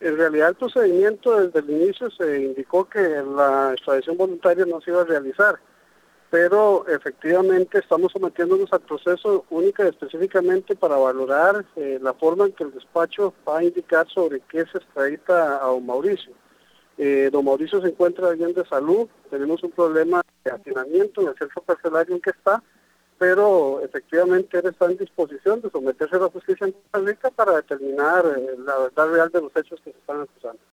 En realidad el procedimiento desde el inicio se indicó que la extradición voluntaria no se iba a realizar, pero efectivamente estamos sometiéndonos al proceso única y específicamente para valorar la forma en que el despacho va a indicar sobre qué se extradita a don Mauricio. Don Mauricio se encuentra bien de salud, tenemos un problema de hacinamiento en el centro carcelario en que está, pero efectivamente él está en disposición de someterse a la justicia en Costa Rica para determinar la verdad real de los hechos que se están acusando.